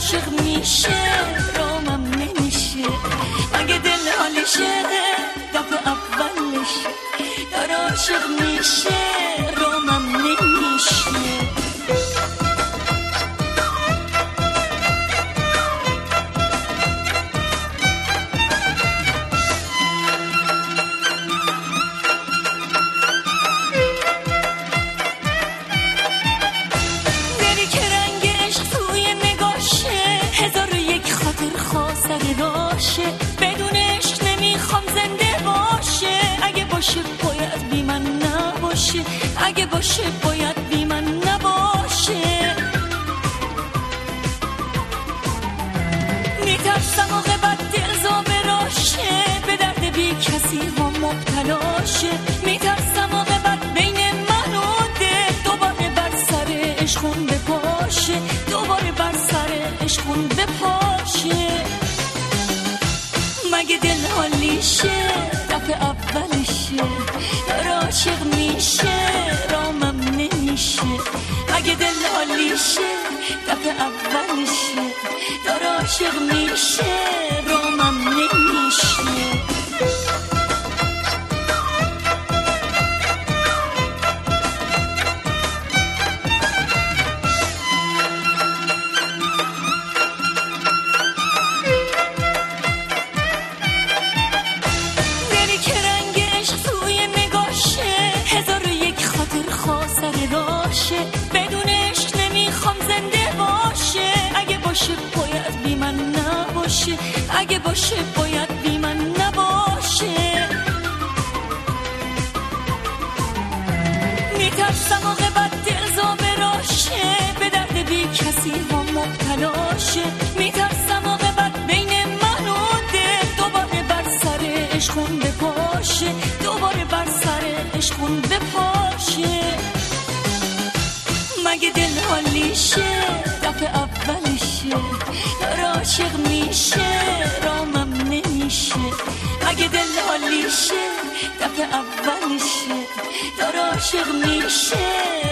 عاشق میشه رامم نمیشه اگه دل حالشه دفعه اولشه داره عاشق میشه رامم نمیشه بدون عشق نمیخوام زنده باشه اگه باشه باید بی من نباشه اگه باشه باید بی من نباشه میترسم موقع بد دلزا براشه به درد بی کسی ها مبتلاشه میترسم موقع بد بین من و دل دوباره بر سر عشقون بپاشه دوباره بر سر عشقون بپاشه مگه دل حالیشه دفعه اولشه داره عاشق میشه رامم نمیشه مگه دل حالیشه دفعه اولشه داره عاشق میشه رامم نمیشه بدون عشق نمیخوام زنده باشه اگه باشه باید بی من نباشه اگه باشه باید بی من نباشه میترسم موقع بد دلزا براشه به درد بی کسی ها مبتلاشه میترسم موقع بد بین من و دل دوباره بر سر عشقون بپاشه دوباره بر سر عشقون بپاشه مگه دل حالیشه دفعه اولشه داره عاشق میشه رامم نمیشه مگه دل حالیشه دفعه اولشه داره عاشق میشه